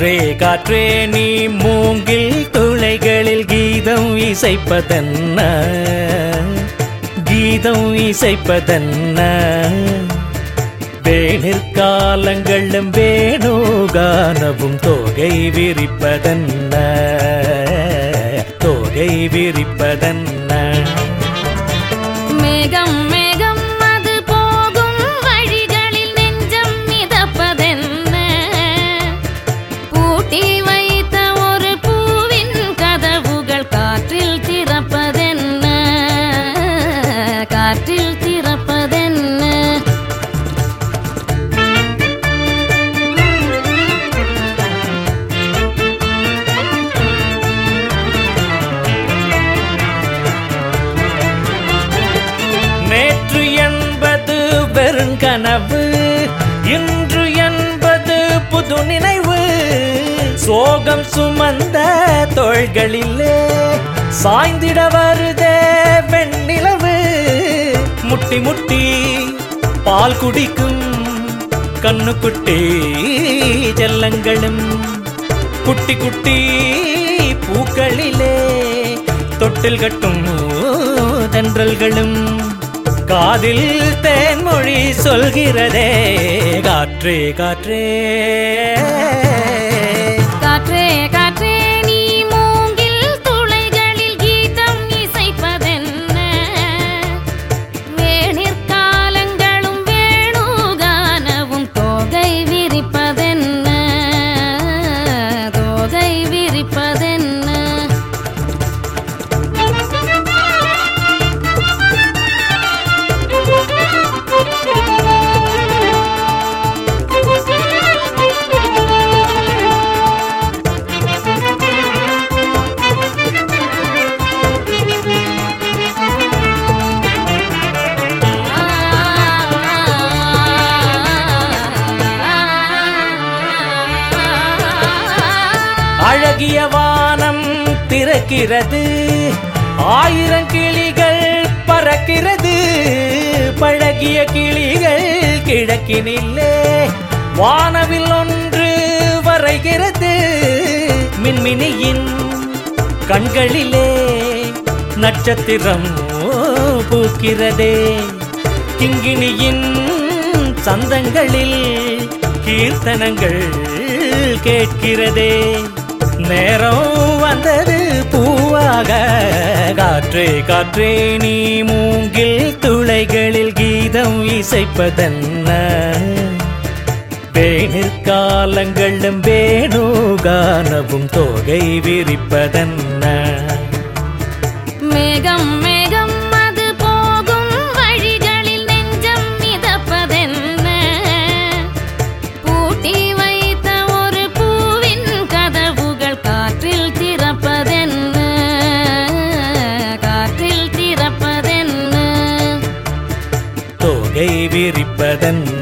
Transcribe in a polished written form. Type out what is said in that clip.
காற்றே காற்றே நீ மூங்கில் துளைகளில் கீதம் இசைப்பதென்ன, கீதம் இசைப்பதென்ன. வேணிற்காலங்களும் வேணுகானவும் தோகை விரிப்பதென்ன, தோகை விரிப்பதென்ன. மேகம் மேகம் அது போகும் வழிகளில் நெஞ்சம் மிதப்பதென்ன, பூட்டி வைத்த ஒரு பூவின் கதவுகள் காற்றில் திறப்பதென்ன, காற்றில் திறப்பதென்ன. நேற்று என்பது வெறுங்கனவு, இன்று என்பது புது நினைவு. சோகம் சுமந்த தோள்களிலே சாய்ந்திட வருதே வெண்ணிலவு. முட்டி முட்டி பால் குடிக்கும் கண்ணுக்குட்டி செல்லங்களும், குட்டி குட்டி பூக்களிலே தொட்டில் கட்டும் தென்றல்களும், காதில் தேன்மொழி சொல்கிறதே. காற்றே காற்றே காற்றே காற்றே நீ மூங்கில் துளைகளில் கீதம் இசைப்பதென்ன, வேணிற்காலங்களும் வேணுகானவும் தோகை விரிப்பதென்ன, தோகை விரிப்பதென்ன. அழகிய வானம் திறக்கிறது, ஆயிரம் கிளிகள் பறக்கிறது. பழகிய கிளிகள் கிழக்கினிலே வானவில் ஒன்று வரைகிறது. மின்மினியின் கண்களிலே நட்சத்திரம் பூக்கிறதே. கிங்கிணியின் சந்தங்களில் கீர்த்தனங்கள் கேட்கிறதே. நேரம் வந்தது பூவாக. காற்றே காற்றே நீ மூங்கில் துளைகளில் கீதம் இசைப்பதென்ன, வேணிற்காலங்களும் வேணுகானவும் தோகை விரிப்பதென்ன. மேகம் மேகம் அது போகும் வழிகளில் நெஞ்சம் மிதப்பதென்ன, பூட்டி வைத்த ஒரு பூவின் கதவுகள் காற்றில் திறப்பதென்ன, காற்றில் திறப்பதென்ன. தோகை விரிப்பதென்ன.